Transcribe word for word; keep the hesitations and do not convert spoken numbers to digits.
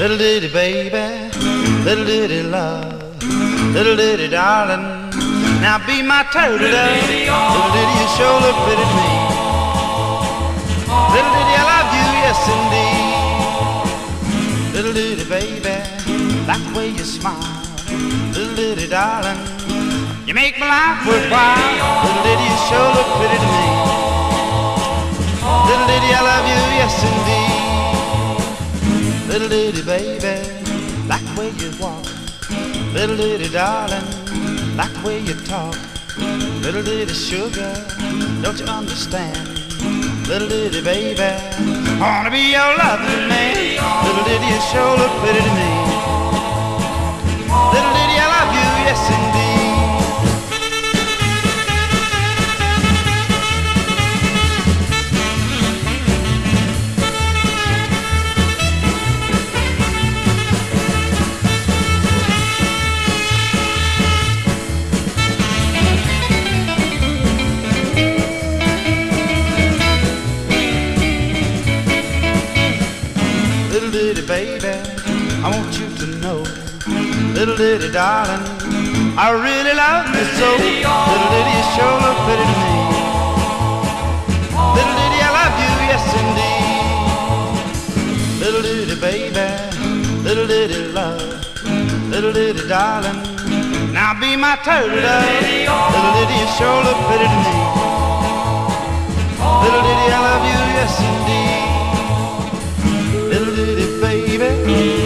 Little ditty baby, little ditty love, little ditty darling, now be my turtle dove. Little ditty, you sure look pretty to me. Little ditty, I love you, yes indeed. Little ditty baby, like the way you smile. Little ditty darling, you make my life worthwhile. Little ditty, you sure look pretty to me. Little ditty, I love you, yes indeed. Little ditty baby, like the way you walk. Little ditty darling, like the way you talk. Little ditty sugar, don't you understand? Little ditty baby, I wanna be your loving man. Little ditty, you sure look pretty to me. Little ditty, I love you, yes indeed. Little ditty baby, I want you to know, little ditty darling, I really love you so. Little ditty, you sure look pretty to me. Little ditty, I love you, yes indeed. Little ditty baby, little ditty love, little ditty darling, now be my turtle dove. Little ditty, you sure look pretty to me. Little ditty, I love you, yes indeed. Little ditty baby,